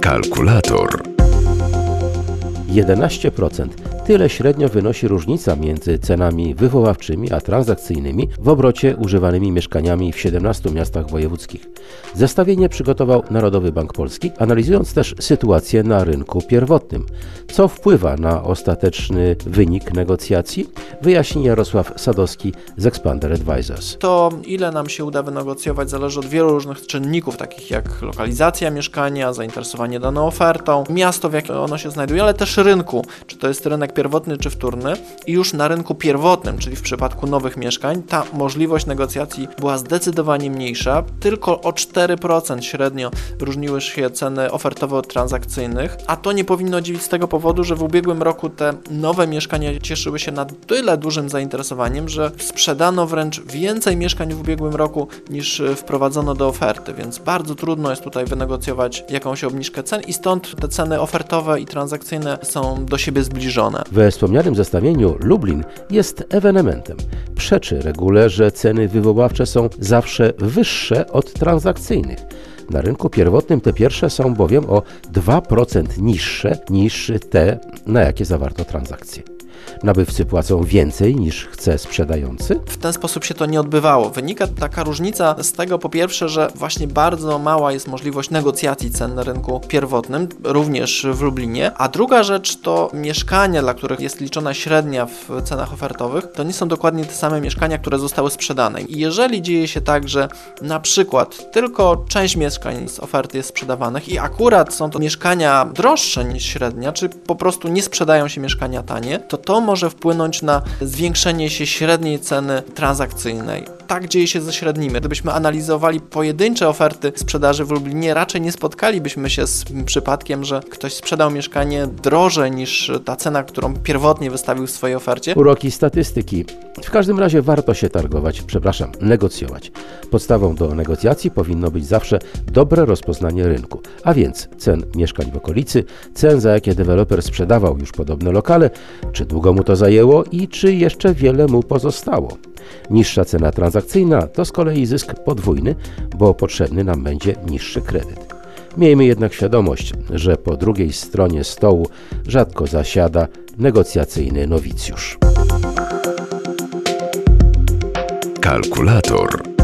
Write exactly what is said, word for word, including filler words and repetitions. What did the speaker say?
Kalkulator. jedenaście procent. Tyle średnio wynosi różnica między cenami wywoławczymi a transakcyjnymi w obrocie używanymi mieszkaniami w siedemnastu miastach wojewódzkich. Zestawienie przygotował Narodowy Bank Polski, analizując też sytuację na rynku pierwotnym. Co wpływa na ostateczny wynik negocjacji? Wyjaśni Jarosław Sadowski z Expander Advisors. To, ile nam się uda wynegocjować, zależy od wielu różnych czynników, takich jak lokalizacja mieszkania, zainteresowanie daną ofertą, miasto, w jakim ono się znajduje, ale też rynku, czy to jest rynek pierwotny czy wtórny. I już na rynku pierwotnym, czyli w przypadku nowych mieszkań, ta możliwość negocjacji była zdecydowanie mniejsza. Tylko o cztery procent średnio różniły się ceny ofertowe od transakcyjnych, a to nie powinno dziwić z tego powodu, że w ubiegłym roku te nowe mieszkania cieszyły się na tyle dużym zainteresowaniem, że sprzedano wręcz więcej mieszkań w ubiegłym roku niż wprowadzono do oferty, więc bardzo trudno jest tutaj wynegocjować jakąś obniżkę cen i stąd te ceny ofertowe i transakcyjne są do siebie zbliżone. We wspomnianym zestawieniu Lublin jest ewenementem. Przeczy regule, że ceny wywoławcze są zawsze wyższe od transakcyjnych. Na rynku pierwotnym te pierwsze są bowiem o dwa procent niższe niż te, na jakie zawarto transakcje. Nabywcy płacą więcej niż chce sprzedający? W ten sposób się to nie odbywało. Wynika taka różnica z tego, po pierwsze, że właśnie bardzo mała jest możliwość negocjacji cen na rynku pierwotnym, również w Lublinie, a druga rzecz to mieszkania, dla których jest liczona średnia w cenach ofertowych, to nie są dokładnie te same mieszkania, które zostały sprzedane. I jeżeli dzieje się tak, że na przykład tylko część mieszkań z oferty jest sprzedawanych i akurat są to mieszkania droższe niż średnia, czy po prostu nie sprzedają się mieszkania tanie, to to może wpłynąć na zwiększenie się średniej ceny transakcyjnej. Tak dzieje się ze średnimi. Gdybyśmy analizowali pojedyncze oferty sprzedaży w Lublinie, raczej nie spotkalibyśmy się z przypadkiem, że ktoś sprzedał mieszkanie drożej niż ta cena, którą pierwotnie wystawił w swojej ofercie. Uroki statystyki. W każdym razie warto się targować, przepraszam, negocjować. Podstawą do negocjacji powinno być zawsze dobre rozpoznanie rynku, a więc cen mieszkań w okolicy, cen, za jakie deweloper sprzedawał już podobne lokale, czy długo mu to zajęło i czy jeszcze wiele mu pozostało. Niższa cena transakcyjna to z kolei zysk podwójny, bo potrzebny nam będzie niższy kredyt. Miejmy jednak świadomość, że po drugiej stronie stołu rzadko zasiada negocjacyjny nowicjusz. Kalkulator.